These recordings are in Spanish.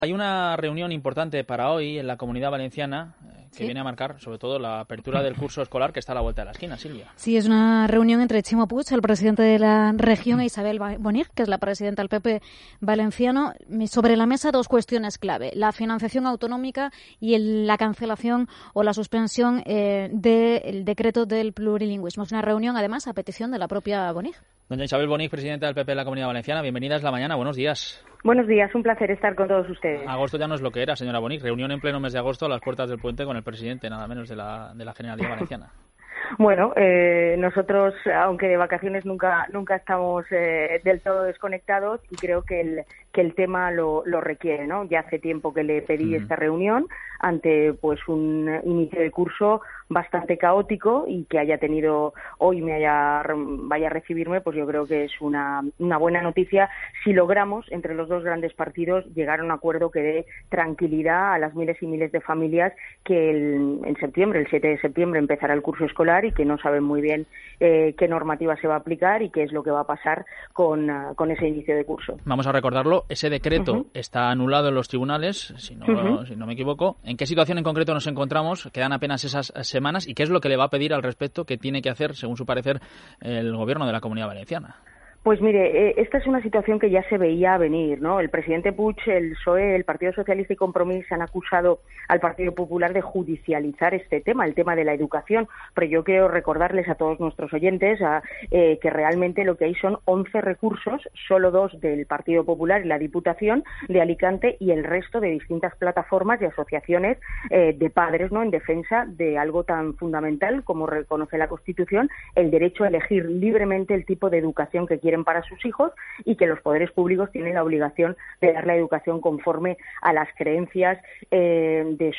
Hay una reunión importante para hoy en la Comunidad Valenciana que ¿Sí? viene a marcar sobre todo la apertura del curso escolar que está a la vuelta de la esquina, Silvia. Sí, es una reunión entre Chimo Puig, el presidente de la región, e Isabel Bonig, que es la presidenta del PP valenciano. Sobre la mesa dos cuestiones clave: la financiación autonómica y la cancelación o la suspensión del decreto del plurilingüismo. Es una reunión, además, a petición de la propia Bonig. Doña Isabel Bonig, presidenta del PP de la Comunidad Valenciana, bienvenida a La Mañana, buenos días. Buenos días, un placer estar con todos ustedes. Agosto ya no es lo que era, señora Bonig, reunión en pleno mes de agosto a las puertas del puente con el presidente, nada menos de la Generalidad Valenciana. Bueno, nosotros, aunque de vacaciones nunca estamos del todo desconectados, y creo que el tema lo requiere, ¿no? Ya hace tiempo que le pedí esta reunión ante pues un inicio de curso bastante caótico, y que haya tenido hoy vaya a recibirme, pues yo creo que es una buena noticia si logramos entre los dos grandes partidos llegar a un acuerdo que dé tranquilidad a las miles y miles de familias que en septiembre, el 7 de septiembre, empezará el curso escolar y que no saben muy bien qué normativa se va a aplicar y qué es lo que va a pasar con ese inicio de curso. Vamos a recordarlo, ese decreto está anulado en los tribunales, si no me equivoco. ¿En qué situación en concreto nos encontramos? Quedan apenas esas semanas, y qué es lo que le va a pedir al respecto, que tiene que hacer, según su parecer, el Gobierno de la Comunidad Valenciana. Pues mire, esta es una situación que ya se veía venir, ¿no? El presidente Puig, el PSOE, el Partido Socialista y Compromís han acusado al Partido Popular de judicializar este tema, el tema de la educación, pero yo quiero recordarles a todos nuestros oyentes que realmente lo que hay son 11 recursos, solo 2 del Partido Popular y la Diputación de Alicante, y el resto de distintas plataformas y asociaciones de padres, ¿no?, en defensa de algo tan fundamental como reconoce la Constitución, el derecho a elegir libremente el tipo de educación que quieren para sus hijos, y que los poderes públicos tienen la obligación de dar la educación conforme a las creencias de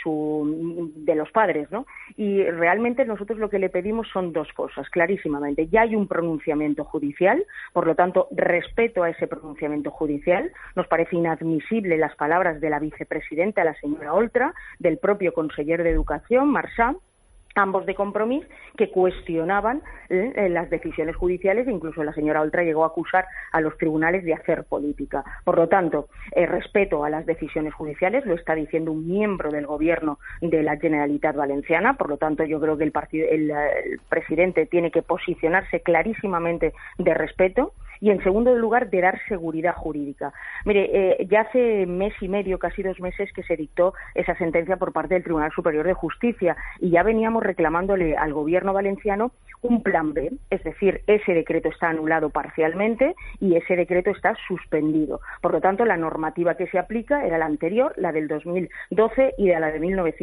los padres, ¿no? Y realmente nosotros lo que le pedimos son dos cosas, clarísimamente. Ya hay un pronunciamiento judicial, por lo tanto, respeto a ese pronunciamiento judicial. Nos parece inadmisible las palabras de la vicepresidenta, la señora Oltra, del propio conseller de Educación, Marchand, ambos de Compromís, que cuestionaban las decisiones judiciales, e incluso la señora Oltra llegó a acusar a los tribunales de hacer política. Por lo tanto, respeto a las decisiones judiciales, lo está diciendo un miembro del Gobierno de la Generalitat Valenciana. Por lo tanto, yo creo que el presidente tiene que posicionarse clarísimamente de respeto. Y, en segundo lugar, de dar seguridad jurídica. Mire, ya hace mes y medio, casi 2 meses, que se dictó esa sentencia por parte del Tribunal Superior de Justicia, y ya veníamos reclamándole al Gobierno valenciano un plan B, es decir, ese decreto está anulado parcialmente y ese decreto está suspendido. Por lo tanto, la normativa que se aplica era la anterior, la del 2012 y la de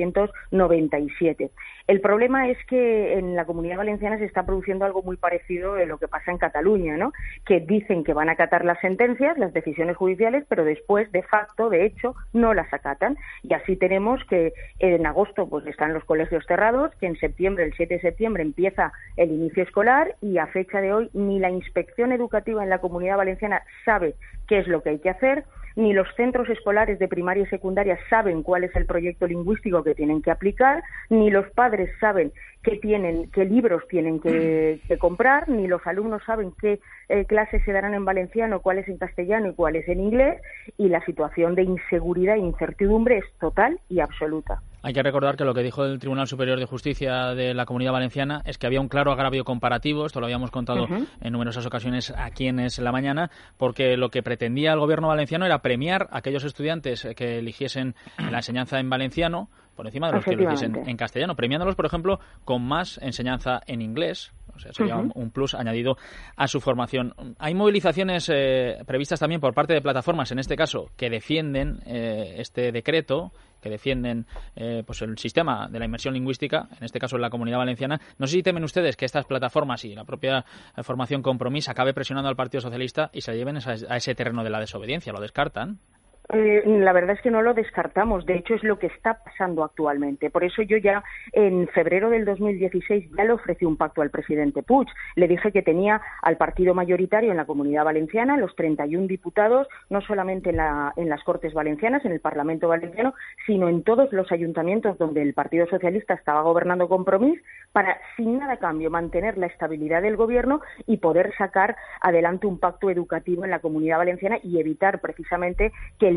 1997. El problema es que en la Comunidad Valenciana se está produciendo algo muy parecido a lo que pasa en Cataluña, ¿no?, que dicen que van a acatar las sentencias, las decisiones judiciales, pero después, de facto, de hecho, no las acatan. Y así tenemos que en agosto pues están los colegios cerrados, que en septiembre, el 7 de septiembre, empieza el inicio escolar, y a fecha de hoy ni la inspección educativa en la Comunidad Valenciana sabe qué es lo que hay que hacer, ni los centros escolares de primaria y secundaria saben cuál es el proyecto lingüístico que tienen que aplicar, ni los padres saben qué libros tienen que comprar, ni los alumnos saben qué clases se darán en valenciano, cuáles en castellano y cuáles en inglés, y la situación de inseguridad e incertidumbre es total y absoluta. Hay que recordar que lo que dijo el Tribunal Superior de Justicia de la Comunidad Valenciana es que había un claro agravio comparativo, esto lo habíamos contado en numerosas ocasiones aquí en Es la Mañana, porque lo que pretendía el Gobierno valenciano era premiar a aquellos estudiantes que eligiesen la enseñanza en valenciano por encima de los que lo eligiesen en castellano, premiándolos, por ejemplo, con más enseñanza en inglés. O sea, sería un plus añadido a su formación. Hay movilizaciones previstas también por parte de plataformas, en este caso, que defienden este decreto, que defienden pues el sistema de la inmersión lingüística, en este caso en la Comunidad Valenciana. No sé si temen ustedes que estas plataformas y la propia formación Compromís acabe presionando al Partido Socialista y se lleven a ese terreno de la desobediencia. ¿Lo descartan? La verdad es que no lo descartamos. De hecho, es lo que está pasando actualmente. Por eso yo ya en febrero del 2016 ya le ofrecí un pacto al presidente Puig. Le dije que tenía al partido mayoritario en la Comunidad Valenciana, los 31 diputados, no solamente en las Cortes Valencianas, en el Parlamento Valenciano, sino en todos los ayuntamientos donde el Partido Socialista estaba gobernando Compromís, para, sin nada a cambio, mantener la estabilidad del Gobierno y poder sacar adelante un pacto educativo en la Comunidad Valenciana y evitar precisamente que el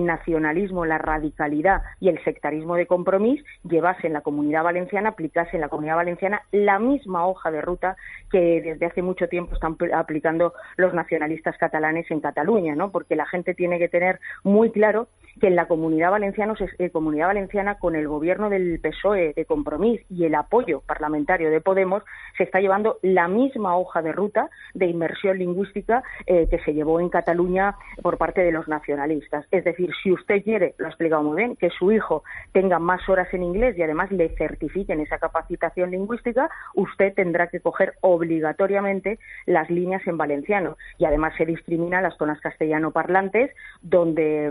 el nacionalismo, la radicalidad y el sectarismo de Compromís llevase en la Comunidad Valenciana, aplicase en la Comunidad Valenciana la misma hoja de ruta que desde hace mucho tiempo están aplicando los nacionalistas catalanes en Cataluña, ¿no? Porque la gente tiene que tener muy claro que en la Comunidad Valenciana, con el gobierno del PSOE, de Compromís, y el apoyo parlamentario de Podemos, se está llevando la misma hoja de ruta de inmersión lingüística que se llevó en Cataluña por parte de los nacionalistas. Es decir, si usted quiere, lo ha explicado muy bien, que su hijo tenga más horas en inglés y además le certifiquen esa capacitación lingüística, usted tendrá que coger obligatoriamente las líneas en valenciano. Y además se discrimina las zonas castellano parlantes, donde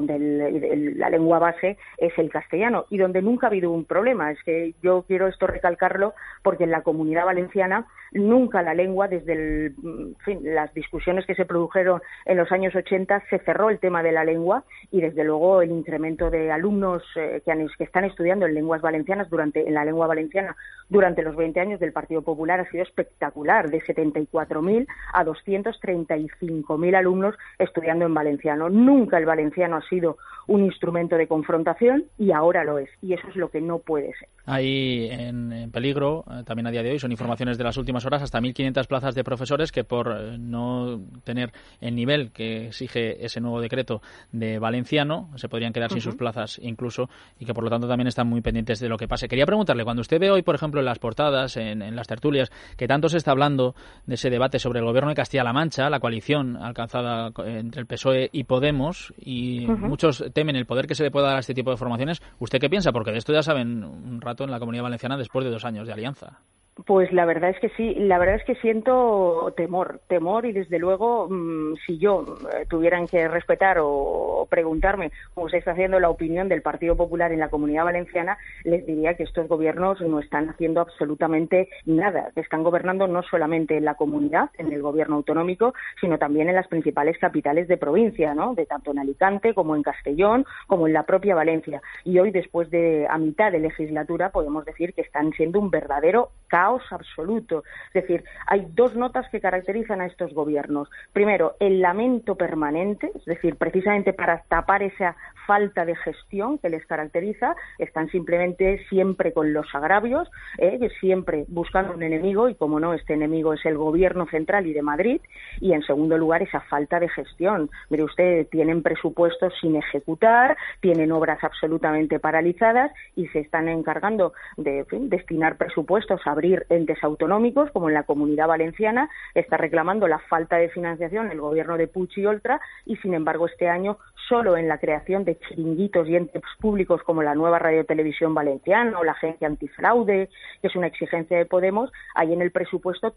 la lengua base es el castellano y donde nunca ha habido un problema. Es que yo quiero esto recalcarlo porque en la Comunidad Valenciana nunca la lengua, desde las discusiones que se produjeron en los años 80, se cerró el tema de la lengua, y desde luego el incremento de alumnos que están estudiando en lenguas valencianas en la lengua valenciana durante los 20 años del Partido Popular ha sido espectacular, de 74.000 a 235.000 alumnos estudiando en valenciano. Nunca el valenciano ha sido un instrumento de confrontación y ahora lo es, y eso es lo que no puede ser. Hay en peligro, también a día de hoy, son informaciones de las últimas horas, hasta 1.500 plazas de profesores que por no tener el nivel que exige ese nuevo decreto de valenciano se podrían quedar sin sus plazas incluso, y que por lo tanto también están muy pendientes de lo que pase. Quería preguntarle, cuando usted ve hoy, por ejemplo, en las portadas, en las tertulias, que tanto se está hablando de ese debate sobre el gobierno de Castilla-La Mancha, la coalición alcanzada entre el PSOE y Podemos, y muchos temen el poder que se le pueda dar a este tipo de formaciones, ¿usted qué piensa? Porque de esto ya saben un rato en la Comunidad Valenciana después de 2 años de alianza. Pues la verdad es que sí, la verdad es que siento temor y desde luego si yo tuvieran que respetar o preguntarme, como se está haciendo, la opinión del Partido Popular en la Comunidad Valenciana, les diría que estos gobiernos no están haciendo absolutamente nada, que están gobernando no solamente en la comunidad, en el gobierno autonómico, sino también en las principales capitales de provincia, ¿no? De tanto en Alicante como en Castellón, como en la propia Valencia. Y hoy, después de a mitad de legislatura, podemos decir que están siendo un verdadero caos absoluto. Es decir, hay 2 notas que caracterizan a estos gobiernos. Primero, el lamento permanente, es decir, precisamente para tapar esa falta de gestión que les caracteriza, están simplemente siempre con los agravios, siempre buscando un enemigo, y como no, este enemigo es el gobierno central y de Madrid. Y en segundo lugar, esa falta de gestión. Mire usted, tienen presupuestos sin ejecutar, tienen obras absolutamente paralizadas y se están encargando de destinar presupuestos a abrir entes autonómicos, como en la Comunidad Valenciana. Está reclamando la falta de financiación el gobierno de Puig y Oltra, y sin embargo este año solo en la creación de chiringuitos y entes públicos como la nueva Radio Televisión Valenciana o la Agencia Antifraude, que es una exigencia de Podemos, hay en el presupuesto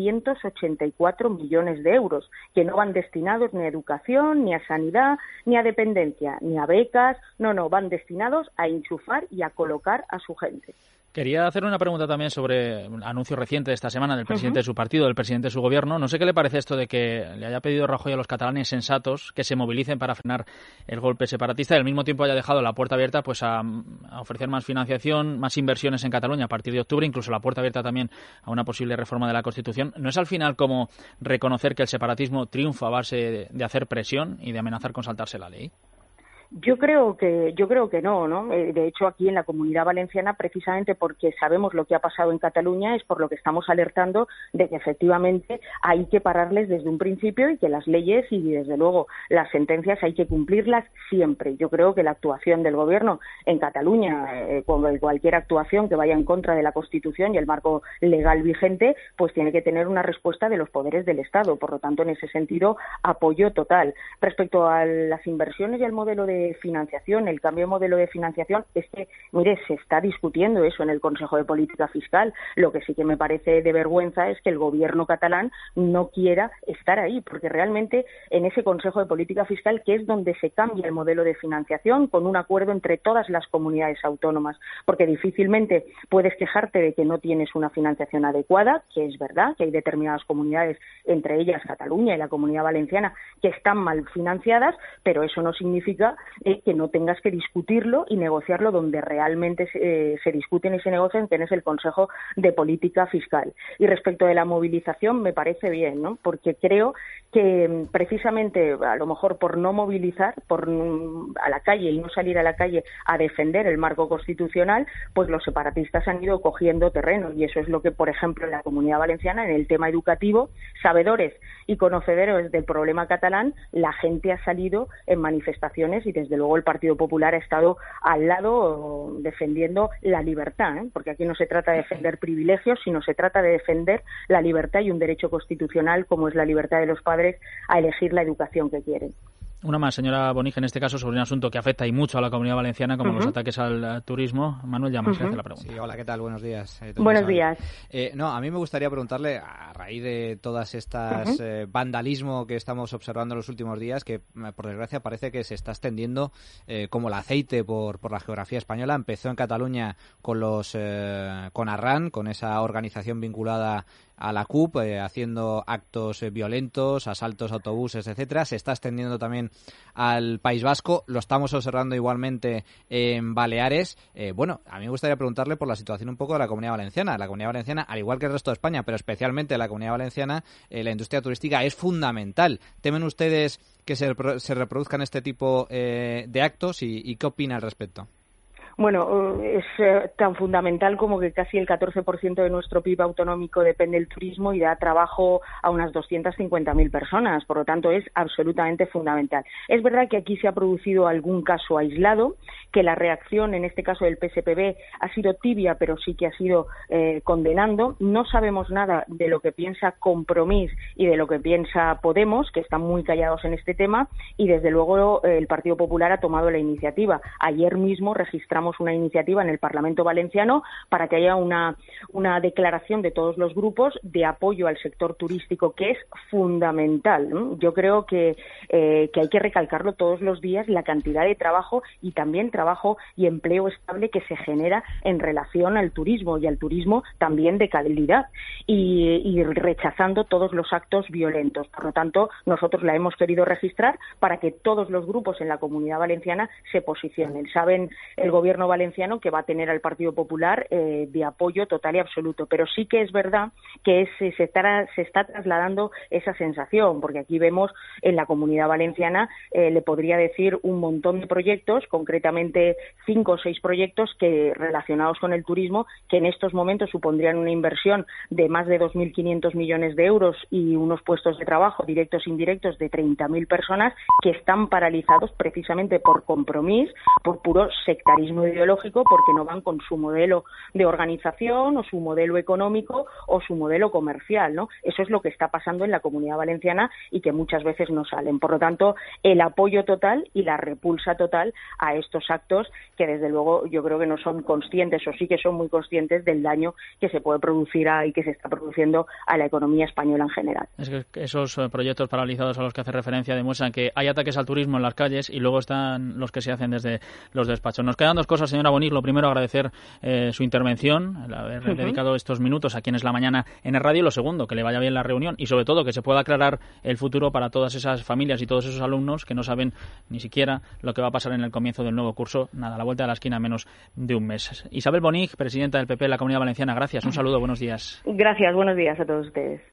384 millones de euros que no van destinados ni a educación, ni a sanidad, ni a dependencia, ni a becas, no, van destinados a enchufar y a colocar a su gente. Quería hacer una pregunta también sobre un anuncio reciente de esta semana del presidente de su partido, del presidente de su gobierno. No sé qué le parece esto de que le haya pedido Rajoy a los catalanes sensatos que se movilicen para frenar el golpe separatista y al mismo tiempo haya dejado la puerta abierta pues a ofrecer más financiación, más inversiones en Cataluña a partir de octubre, incluso la puerta abierta también a una posible reforma de la Constitución. ¿No es al final como reconocer que el separatismo triunfa a base de hacer presión y de amenazar con saltarse la ley? Yo creo que no. De hecho, aquí en la Comunidad Valenciana, precisamente porque sabemos lo que ha pasado en Cataluña, es por lo que estamos alertando de que efectivamente hay que pararles desde un principio y que las leyes y, desde luego, las sentencias hay que cumplirlas siempre. Yo creo que la actuación del Gobierno en Cataluña, como cualquier actuación que vaya en contra de la Constitución y el marco legal vigente, pues tiene que tener una respuesta de los poderes del Estado. Por lo tanto, en ese sentido, apoyo total. Respecto a las inversiones y al modelo de financiación, el cambio de modelo de financiación, es que, mire, se está discutiendo eso en el Consejo de Política Fiscal. Lo que sí que me parece de vergüenza es que el gobierno catalán no quiera estar ahí, porque realmente en ese Consejo de Política Fiscal, que es donde se cambia el modelo de financiación con un acuerdo entre todas las comunidades autónomas, porque difícilmente puedes quejarte de que no tienes una financiación adecuada, que es verdad que hay determinadas comunidades, entre ellas Cataluña y la Comunidad Valenciana, que están mal financiadas, pero eso no significa que no tengas que discutirlo y negociarlo donde realmente se discuten y se negocian, que es el Consejo de Política Fiscal. Y respecto de la movilización, me parece bien, ¿no? Porque creo que precisamente, a lo mejor por no movilizar a la calle y no salir a la calle a defender el marco constitucional, pues los separatistas han ido cogiendo terreno, y eso es lo que, por ejemplo, en la Comunidad Valenciana, en el tema educativo, sabedores y conocedores del problema catalán, la gente ha salido en manifestaciones y desde luego el Partido Popular ha estado al lado defendiendo la libertad, porque aquí no se trata de defender privilegios, sino se trata de defender la libertad y un derecho constitucional como es la libertad de los padres a elegir la educación que quieren. Una más, señora Bonige, en este caso sobre un asunto que afecta y mucho a la Comunidad Valenciana, como los ataques al turismo. Manuel Llamas hace la pregunta. Sí, hola, ¿qué tal? Buenos días. Buenos días. A mí me gustaría preguntarle, a raíz de todas estas vandalismo que estamos observando en los últimos días, que por desgracia parece que se está extendiendo como el aceite por la geografía española. Empezó en Cataluña con Arran, con esa organización vinculada a la CUP, haciendo actos violentos, asaltos a autobuses, etcétera. Se está extendiendo también al País Vasco, lo estamos observando igualmente en Baleares. A mí me gustaría preguntarle por la situación un poco de la Comunidad Valenciana. La Comunidad Valenciana, al igual que el resto de España, pero especialmente la Comunidad Valenciana, la industria turística es fundamental. ¿Temen ustedes que se reproduzcan este tipo de actos y qué opina al respecto? Bueno, es tan fundamental como que casi el 14% de nuestro PIB autonómico depende del turismo y da trabajo a unas 250.000 personas. Por lo tanto, es absolutamente fundamental. Es verdad que aquí se ha producido algún caso aislado, que la reacción, en este caso del PSPB, ha sido tibia, pero sí que ha sido condenando. No sabemos nada de lo que piensa Compromís y de lo que piensa Podemos, que están muy callados en este tema, y desde luego el Partido Popular ha tomado la iniciativa. Ayer mismo registramos una iniciativa en el Parlamento Valenciano para que haya una declaración de todos los grupos de apoyo al sector turístico, que es fundamental, ¿no? Yo creo que hay que recalcarlo todos los días, la cantidad de trabajo y también trabajo y empleo estable que se genera en relación al turismo, y al turismo también de calidad, y rechazando todos los actos violentos. Por lo tanto, nosotros la hemos querido registrar para que todos los grupos en la Comunidad Valenciana se posicionen. Saben el Gobierno valenciano que va a tener al Partido Popular de apoyo total y absoluto, pero sí que es verdad que se está trasladando esa sensación, porque aquí vemos en la Comunidad Valenciana, le podría decir un montón de proyectos, concretamente 5 o 6 proyectos que relacionados con el turismo, que en estos momentos supondrían una inversión de más de 2.500 millones de euros y unos puestos de trabajo directos e indirectos de 30.000 personas que están paralizados precisamente por Compromís, por puro sectarismo ideológico, porque no van con su modelo de organización o su modelo económico o su modelo comercial, ¿no? Eso es lo que está pasando en la Comunidad Valenciana y que muchas veces no salen. Por lo tanto, el apoyo total y la repulsa total a estos actos que desde luego yo creo que no son conscientes, o sí que son muy conscientes del daño que se puede producir y que se está produciendo a la economía española en general. Es que esos proyectos paralizados a los que hace referencia demuestran que hay ataques al turismo en las calles y luego están los que se hacen desde los despachos. Nos quedan dos cosas, señora Bonich. Lo primero, agradecer su intervención, el haber dedicado estos minutos aquí en Es la Mañana en el radio. Y lo segundo, que le vaya bien la reunión y sobre todo que se pueda aclarar el futuro para todas esas familias y todos esos alumnos que no saben ni siquiera lo que va a pasar en el comienzo del nuevo curso. Nada, a la vuelta de la esquina, menos de un mes. Isabel Bonich, presidenta del PP de la Comunidad Valenciana, gracias. Un saludo, buenos días. Gracias, buenos días a todos ustedes.